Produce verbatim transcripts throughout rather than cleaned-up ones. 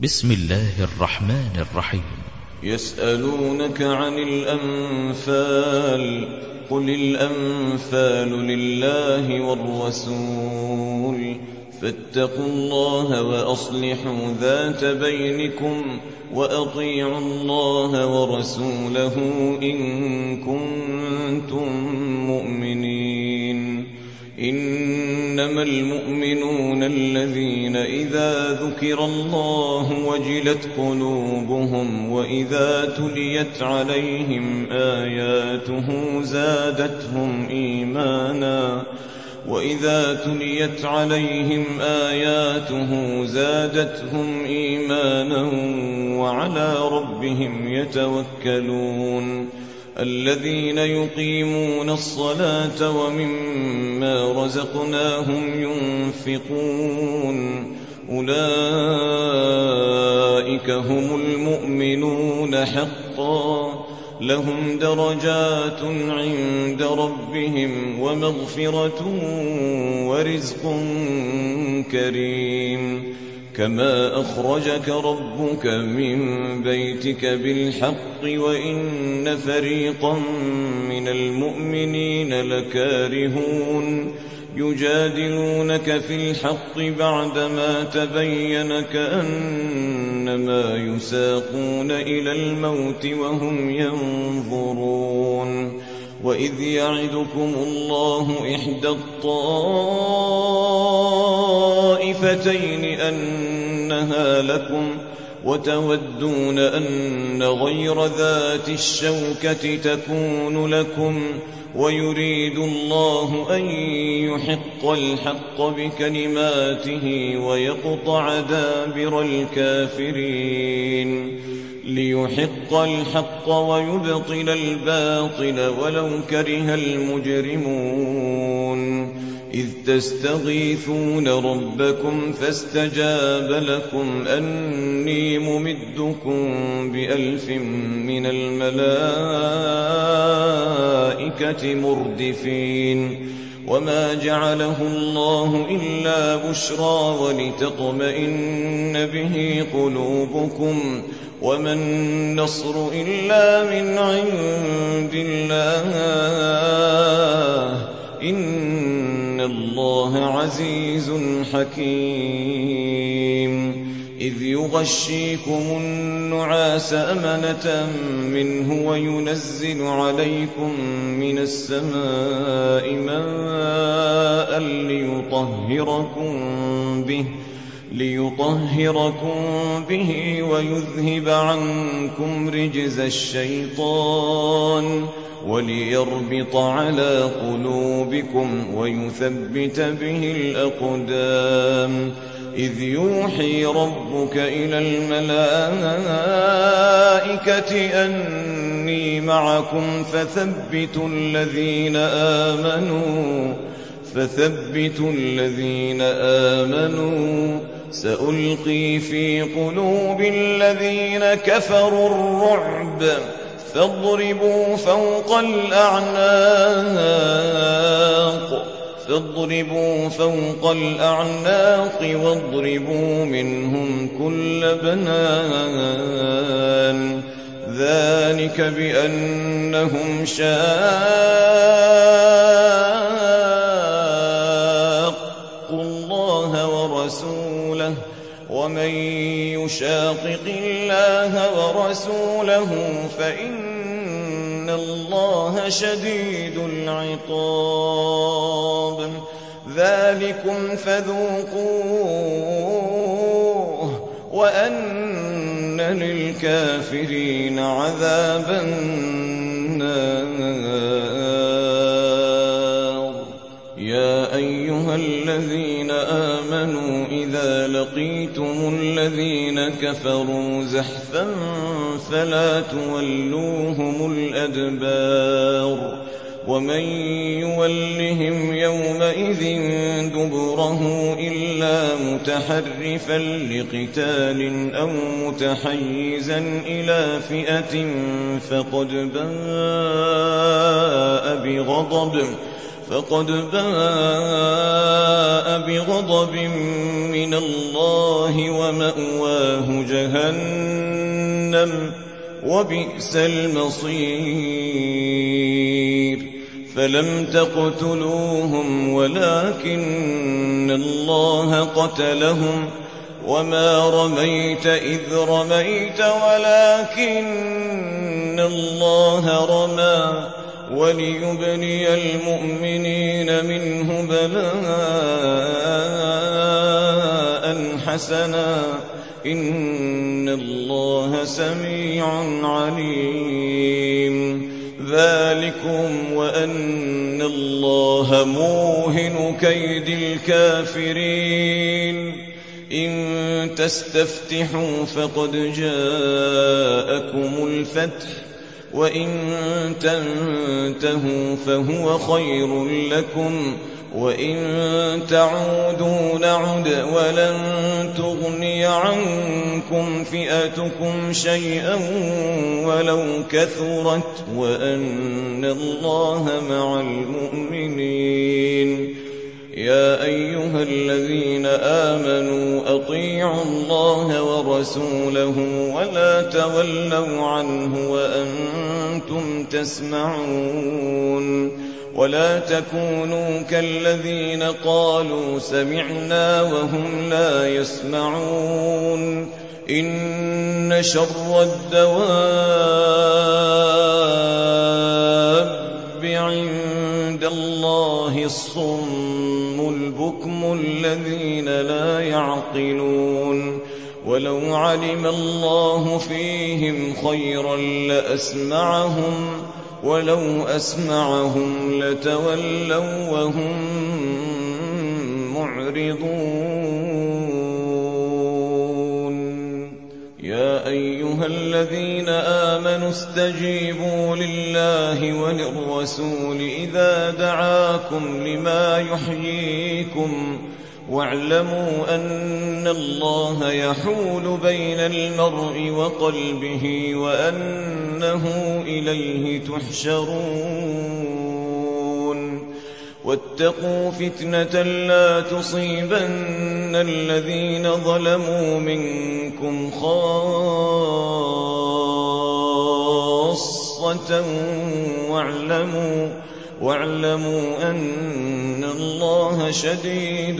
بسم الله الرحمن الرحيم. يسألونك عن الأنفال قل الأنفال لله والرسول فاتقوا الله وأصلحوا ذات بينكم وأطيعوا الله ورسوله إن كنتم مؤمنين. إنما المؤمنون الذين إذا ذكر الله وجلت قلوبهم وإذا تليت عليهم آياته زادتهم إيمانا وإذا تليت عليهم آياته زادتهم إيمانا وعلى ربهم يتوكلون. الذين يقيمون الصلاة ومما رزقناهم ينفقون أولئك هم المؤمنون حقا لهم درجات عند ربهم ومغفرة ورزق كريم. كما أخرجك ربك من بيتك بالحق وإن فريقا من المؤمنين لكارهون يجادلونك في الحق بعدما تبين كأنما يساقون إلى الموت وهم ينظرون. وإذ يعدكم الله إحدى الطائفتين أنها لكم وتودون أن غير ذات الشوكة تكون لكم ويريد الله أن يحق الحق بكلماته ويقطع دابر الكافرين ليحق الحق ويبطل الباطل ولو كره المجرمون. إذ تستغيثون ربكم فاستجاب لكم أني ممدكم بألف من الملائكة مردفين. وما جعله الله إلا بشرى ولتطمئن به قلوبكم وما النصر إلا من عند الله إن الله عزيز حكيم. إذ يغشيكم النعاس أمنة منه وينزل عليكم من السماء ماء ليطهركم به ليطهركم به ويذهب عنكم رجز الشيطان وليربط على قلوبكم ويثبت به الأقدام. إذ يوحي ربك إلى الملائكة أني معكم فثبتوا الذين آمنوا فثبتوا الذين آمنوا سألقي في قلوب الذين كفروا الرعب فاضربوا فوق الأعناق فاضربوا فوق الأعناق واضربوا منهم كل بنان. ذلك بأنهم شاقوا الله ورسوله ومن يشاقق الله ورسوله فإن الله شديد العقاب. ذلكم فذوقوه وأن للكافرين عذاب النار. يا أيها الذين آمنوا إذا لقيتم الذين كفروا زحفا فلا تولوهم الأدبار ومن يولهم يومئذ دبره إلا متحرفا لقتال أو متحيزا إلى فئة فقد باء بغضب فقد باء بغضب من الله ومأواه جهنم وبئس المصير فلم تقتلوهم ولكن الله قتلهم وما رميت إذ رميت ولكن الله رمى وليبني المؤمنين منه بلاء حسنا إن الله سميع عليم ذلكم وأن الله موهن كيد الكافرين إن تستفتحوا فقد جاءكم الفتح وإن تنتهوا فهو خير لكم وإن تعودوا نعد ولن تغني عنكم فئتكم شيئا ولو كثرت وأن الله مع المؤمنين يا أيها الذين آمنوا أطيعوا الله ورسوله ولا تولوا عنه وأنتم تسمعون ولا تكونوا كالذين قالوا سمعنا وهم لا يسمعون إن شر الدواب عند الله الصم البكم الذين لا يعقلون ولو علم الله فيهم خيرا لأسمعهم ولو أسمعهم لتولوا وهم معرضون يا أيها الذين آمنوا استجيبوا لله وللرسول إذا دعاكم لما يحييكم واعلموا أن الله يحول بين المرء وقلبه وأنه إليه تحشرون واتقوا فتنة لا تصيبن الذين ظلموا منكم خاصة واعلموا واعلموا أن الله شديد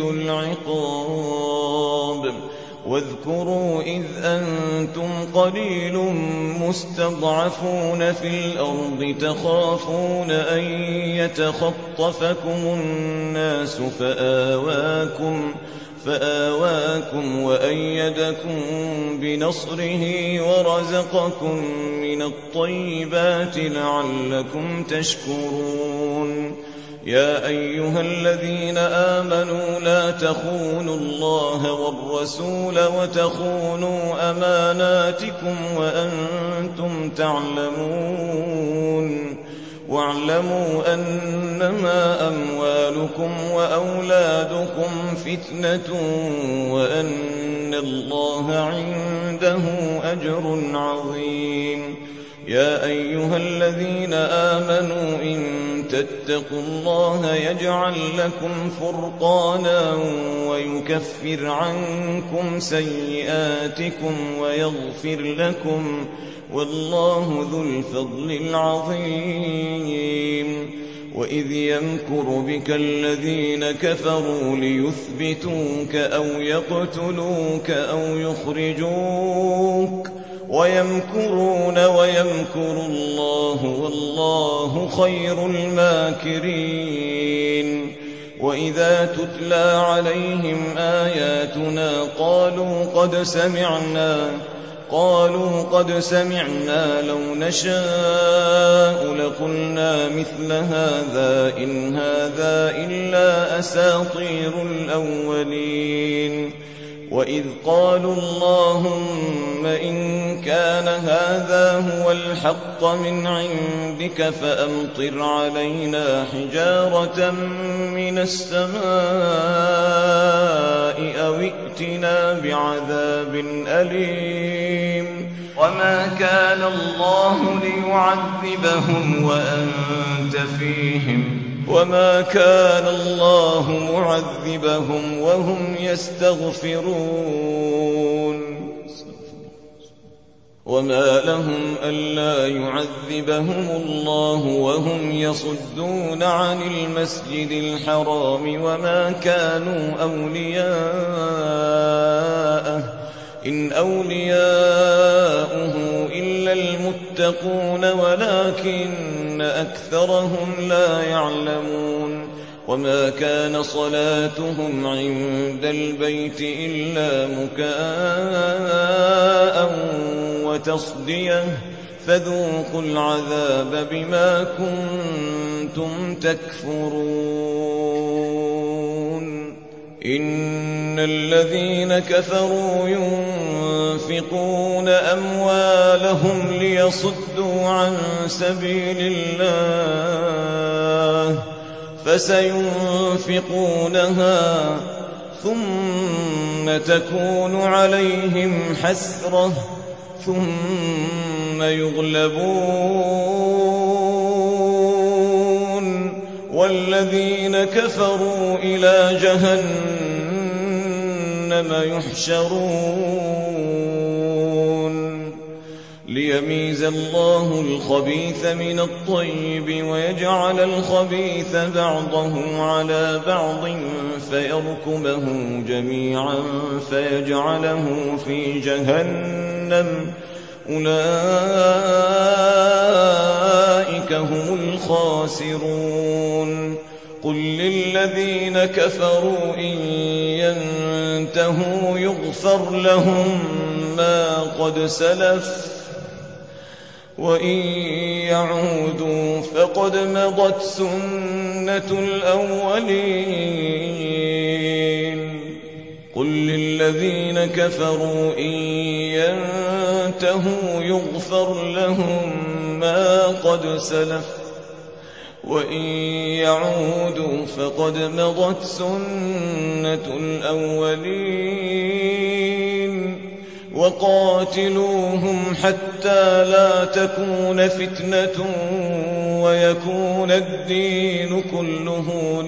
العقاب واذكروا إذ أنتم قليل مستضعفون في الأرض تخافون أن يتخطفكم الناس فآواكم فآواكم وأيدكم بنصره ورزقكم من الطيبات لعلكم تشكرون يا أيها الذين آمنوا لا تخونوا الله والرسول وتخونوا أماناتكم وأنتم تعلمون واعلموا أنما أموالكم وأولادكم فتنة وأن الله عنده أجر عظيم يا أيها الذين آمنوا إن تتقوا الله يجعل لكم فرقانا ويكفر عنكم سيئاتكم ويغفر لكم والله ذو الفضل العظيم وإذ يمكر بك الذين كفروا ليثبتوك أو يقتلوك أو يخرجوك ويمكرون ويمكر الله والله خير الماكرين وإذا تتلى عليهم آياتنا قالوا قد سمعنا قالوا قد سمعنا لو نشاء لقلنا مثل هذا إن هذا إلا أساطير الأولين وإذ قالوا اللهم إن كان هذا هو الحق من عندك فأمطر علينا حجارة من السماء أو ائتنا بعذاب أليم وما كان الله ليعذبهم وأنت فيهم وما كان الله معذبهم وهم يستغفرون وما لهم ألا يعذبهم الله وهم يصدون عن المسجد الحرام وما كانوا أولياءه إن أولياؤه إلا المتقون ولكن أكثرهم لا يعلمون وما كان صلاتهم عند البيت إلا مكاء وتصدية فذوقوا العذاب بما كنتم تكفرون إن الذين كفروا ينفقون أموالهم ليصدوا عن سبيل الله فسينفقونها ثم تكون عليهم حسرة ثم يغلبون والذين كفروا إلى جهنم يحشرون ليميز الله الخبيث من الطيب ويجعل الخبيث بعضه على بعض فيركمه جميعا فيجعله في جهنم أولئك هم الخاسرون قل للذين كفروا إن ينتهوا يغفر لهم ما قد سلف وإن يعودوا فقد مضت سنة الأولين قل للذين كفروا إن ينتهوا يغفر لهم ما قد سلف وإن يعودوا فقد مضت سنة الأولين وقاتلوهم حتى لا تكون فتنة ويكون الدين كله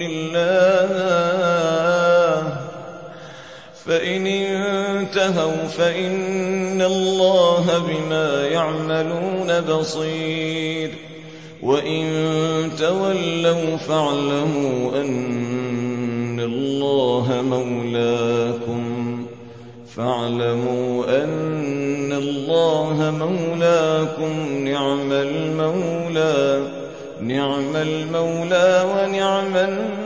لله فإن انتهوا فإن الله بما يعملون بصير وإن تولوا فاعلموا أن الله مولاكم فاعلموا أن الله مولاكم نعم المولى نعم المولى ونعم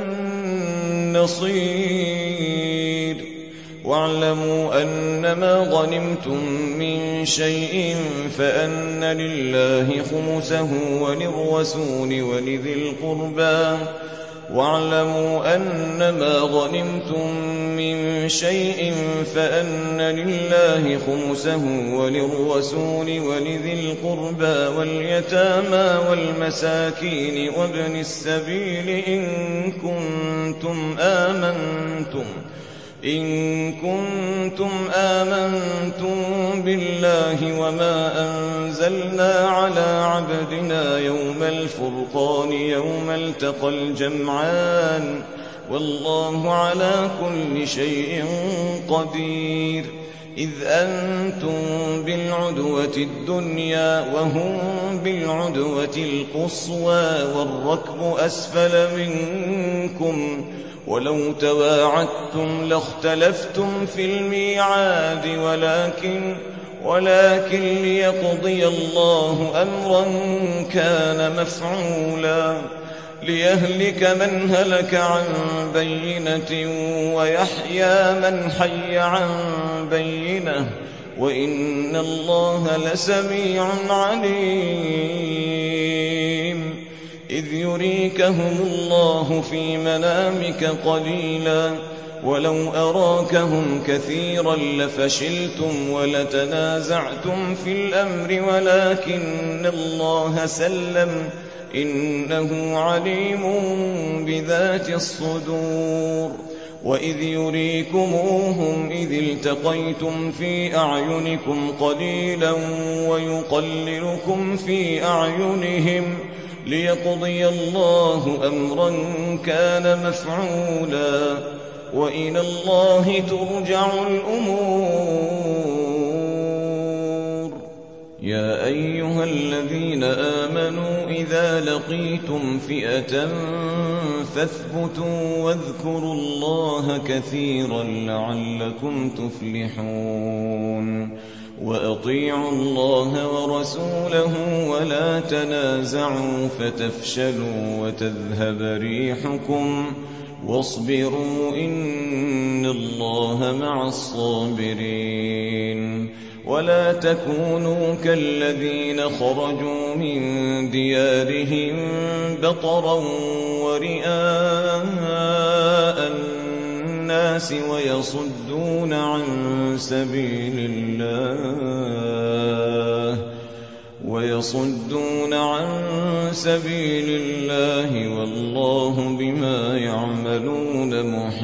النصير واعلموا أنما غنمتم من شيء فأن لله خمسه وللرسول ولذي القربى واعلموا أنما غنمتم من شيء فأن لله خمسه وللرسول ولذي القربى واليتامى والمساكين وابن السبيل إن كنتم آمنتم إن كنتم آمنتم بالله وما أنزلنا على عبدنا يوم الفرقان يوم التقى الجمعان والله على كل شيء قدير إذ أنتم بالعدوة الدنيا وهم بالعدوة القصوى والركب أسفل منكم ولو تواعدتم لاختلفتم في الميعاد ولكن ولكن ليقضي الله أمرا كان مفعولا ليهلك من هلك عن بينة ويحيى من حي عن بينة وإن الله لسميع عليم إذ يريكهم الله في منامك قليلا ولو أراكهم كثيرا لفشلتم ولتنازعتم في الأمر ولكن الله سلم إنه عليم بذات الصدور وإذ يريكموهم إذ التقيتم في أعينكم قليلا ويقللكم في أعينهم ليقضي الله أمرا كان مفعولا وإلى الله ترجع الأمور. يا أيها الذين آمنوا إذا لقيتم فئة فاثبتوا واذكروا الله كثيرا لعلكم تفلحون. وأطيعوا الله ورسوله ولا تنازعوا فتفشلوا وتذهب ريحكم واصبروا إن الله مع الصابرين. ولا تكونوا كالذين خرجوا من ديارهم بطرا ورئاء الناس ويصدون عن سبيل الله ويصدون عن سبيل الله والله بما يعملون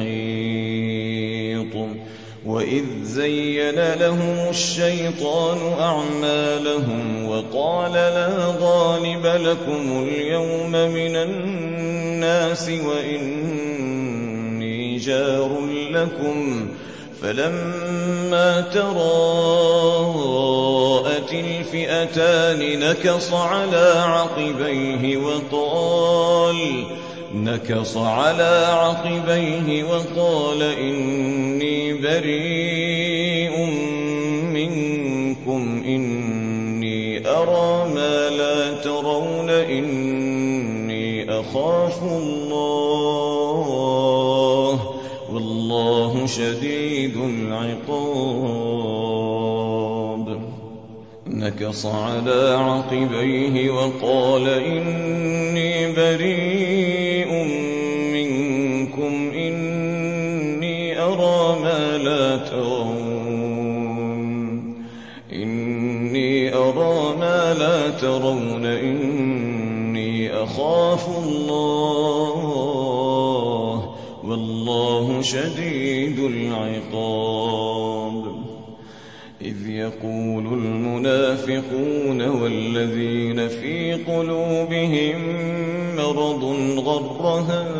محيط. وإذ زين لهم الشيطان أعمالهم وقال لا غالب لكم اليوم من الناس وإني جار لكم فلما تراءت الفئتان نكص على عقبيه وقال نكص على عقبيه وقال إني بريء منكم إني أرى ما لا ترون إني أخاف الله والله شديد العقاب. نكص على عقبيه وقال إني بريء منكم إني أرى ما لا ترون إني أرى ما لا ترون إني أخاف الله والله شديد العقاب. إذ يقول المنافقون والذين في قلوبهم مرض غر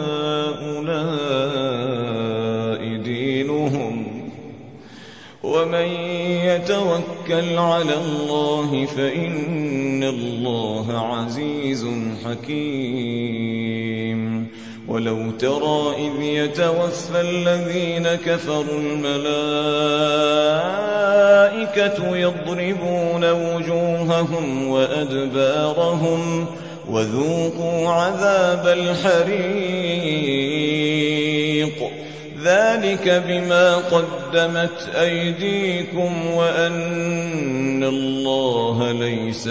هؤلاء دينهم ومن يتوكل على الله فإن الله عزيز حكيم. ولو ترى إذ يتوفى الذين كفروا الملائكة يضربون وجوههم وأدبارهم وذوقوا عذاب الحريق ذلك بما قدمت أيديكم وأن الله ليس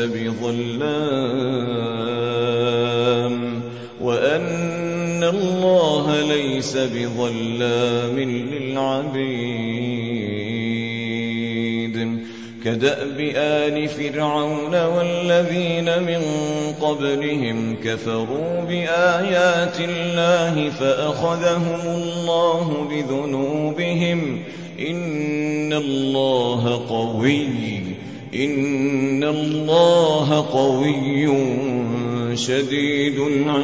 بظلام وأن الله ليس بظلام للعبيد. كدأب آل فرعون والذين من قبلهم كفروا بآيات الله فأخذهم الله بذنوبهم إن الله قوي إن الله قوي شديد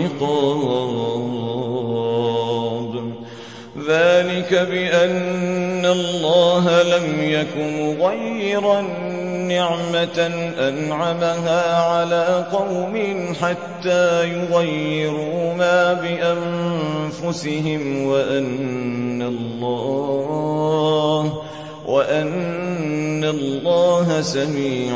العقاب. ذلك بأن الله لم يكن مغيرا نعمة أنعمها على قوم حتى يغيروا ما بأنفسهم وأن الله وأن الله سميع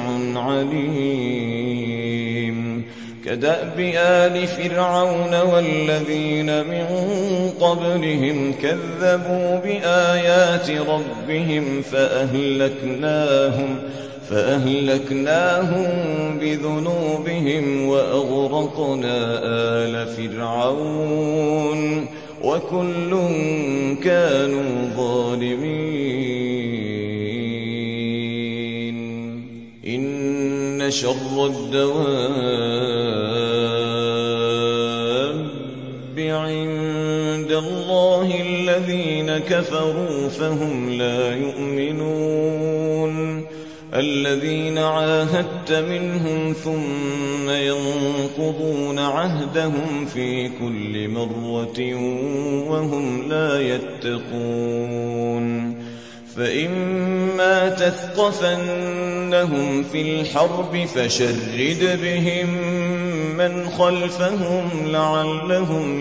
عليم. كدأب آل فرعون والذين من قبلهم كذبوا بآيات ربهم فأهلكناهم فأهلكناهم بذنوبهم وأغرقنا آل فرعون وكل كانوا ظالمين. إن شر الدواب عند الله الذين كفروا فهم لا يؤمنون. الذين عاهدت منهم ثم ينقضون عهدهم في كل مرة وهم لا يتقون فإما تثقفنهم في الحرب فشرد بهم من خلفهم لعلهم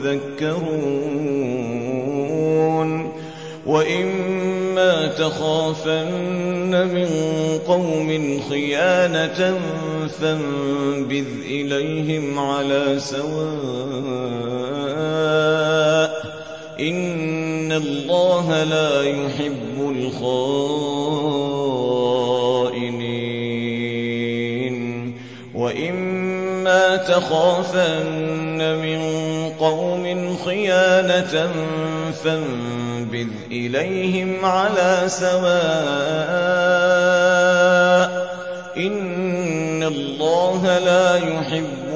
يذكرون وإما تخافن من قوم خيانة فانبذ إليهم على سواء إن الله لا يحب الخائنين وإما تخافن من قوم خيانة فانبذ إليهم على سواء إن الله لا يحب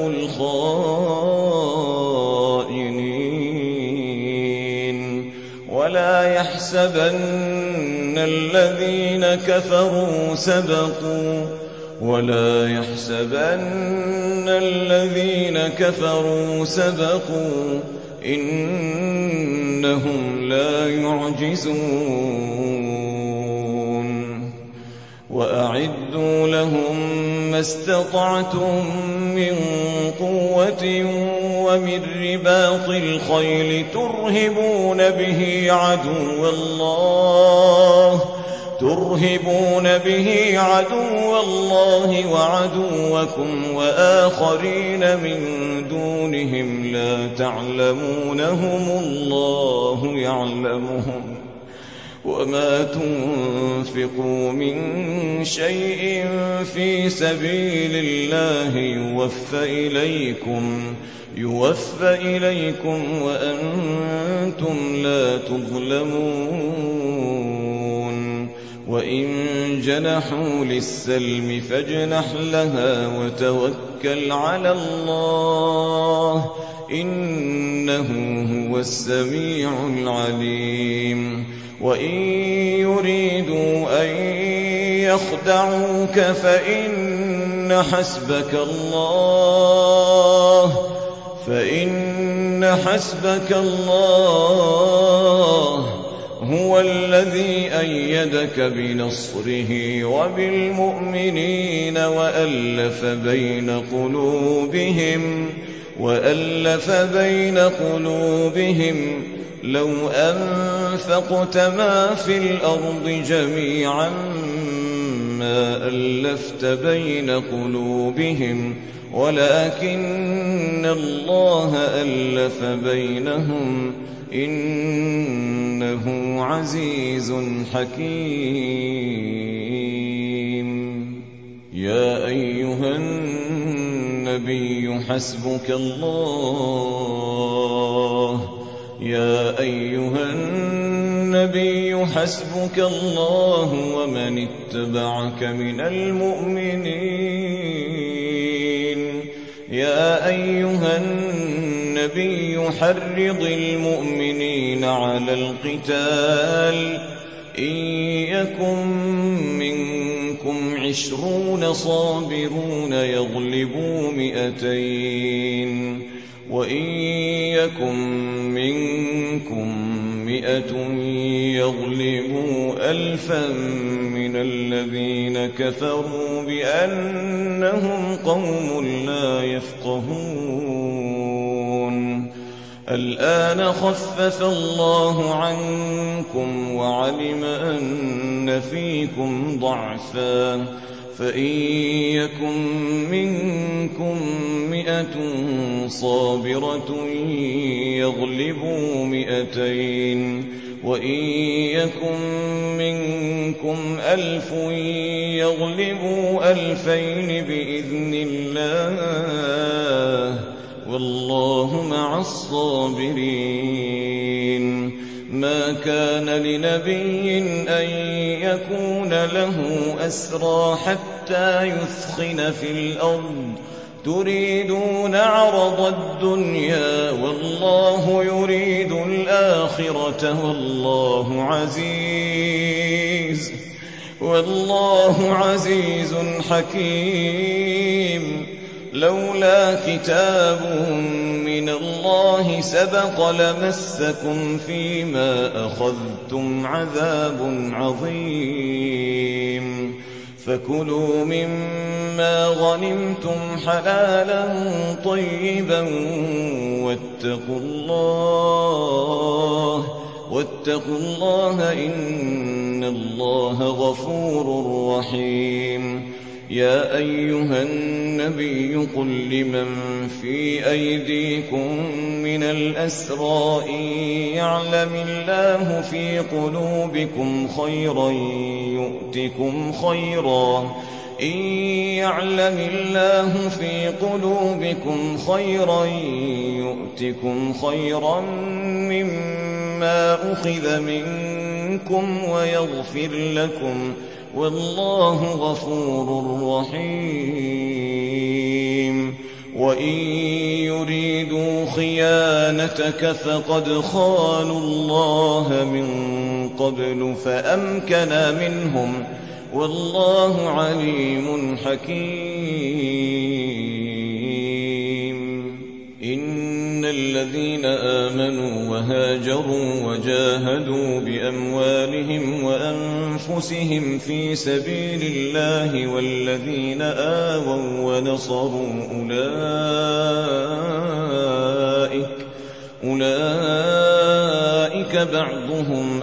الخائنين ولا يحسبن الذين كفروا سبقوا ولا يحسبن الذين كفروا سبقوا إنهم لا يعجزون وأعدوا لهم ما استطعتم من قوة ومن رباط الخيل ترهبون به عدو الله ترهبون به عدو الله وعدوكم وآخرين من دونهم لا تعلمونهم الله يعلمهم وما تنفقوا من شيء في سبيل الله يوفى إليكم يوفى إليكم وأنتم لا تظلمون وإن جنحوا للسلم فاجنح لها وتوكل على الله إنه هو السميع العليم وإن يريدوا أن يخدعوك فإن حسبك الله فإن حسبك الله هو الذي أيدك بنصره وبالمؤمنين وألف بين قلوبهم وألف بين قلوبهم لو أنفقت ما في الأرض جميعا ما ألفت بين قلوبهم ولكن الله ألف بينهم إنه عزيز حكيم يا أيها النبي حسبك الله يا أيها النبي حسبك الله ومن اتبعك من المؤمنين يا أيها النبي حرض المؤمنين على القتال إن يكن منكم عشرون صابرون يغلبوا مئتين وإن يكن منكم مئة يغلبوا ألفا من الذين كفروا بأنهم قوم لا يفقهون الآن خفف الله عنكم وعلم أن فيكم ضعفا فإن يكن منكم مئة صابرة يغلبوا مئتين وإن يكن منكم ألف يغلبوا ألفين بإذن الله والله مع الصابرين ما كان لنبي أن يكون له أسرى حتى يثخن في الأرض تريدون عرض الدنيا والله يريد الآخرة والله عزيز والله عزيز حكيم. لولا كتاب من الله سبق لمسكم فيما أخذتم عذاب عظيم. فكلوا مما غنمتم حلالا طيبا واتقوا الله واتقوا الله إن الله غفور رحيم. يا أيها النبي قل لمن في أيديكم من الأسرى إن يعلم الله في قلوبكم خيرا يؤتكم خيرا إن يعلم الله في قلوبكم خيرا يؤتكم خيرا مما أخذ منكم ويغفر لكم والله غفور رحيم. وإن يريدوا خيانتك فقد خانوا الله من قبل فأمكن منهم والله عليم حكيم. إن الذين آمنوا وهاجروا وجاهدوا بأموالهم وأنفسهم في سبيل الله والذين آووا ونصروا أولئك أولئك بعضهم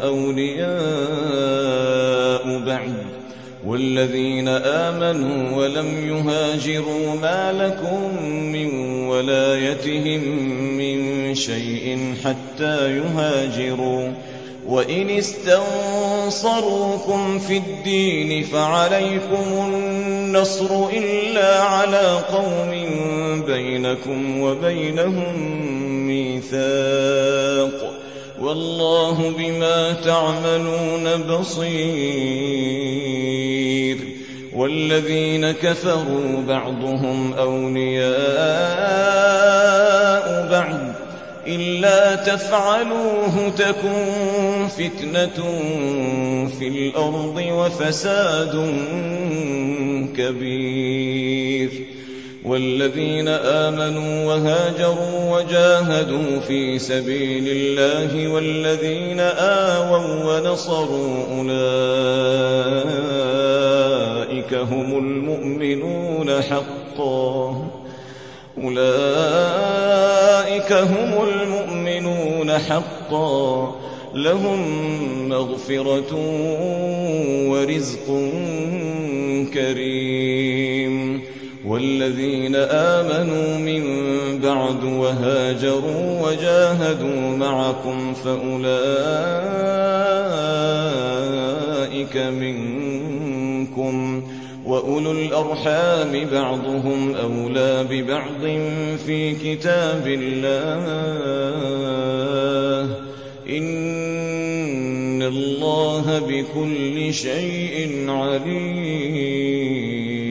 أولياء بعض والذين آمنوا ولم يهاجروا ما لكم من ولايتهم من شيء حتى يهاجروا. وإن استنصروكم في الدين فعليكم النصر إلا على قوم بينكم وبينهم ميثاق والله بما تعملون بصير. والذين كفروا بعضهم أولياء بعض إلا تفعلوه تكن فتنة في الأرض وفساد كبير. والذين آمنوا وهاجروا وجاهدوا في سبيل الله والذين آووا ونصروا أولئك هم المؤمنون حقا أولئك هم المؤمنون حقا لهم مغفرة ورزق كريم. والذين آمنوا من بعد وهاجروا وجاهدوا معكم فأولئك منكم وأولو الأرحام بعضهم أولى ببعض في كتاب الله إن الله بكل شيء عليم.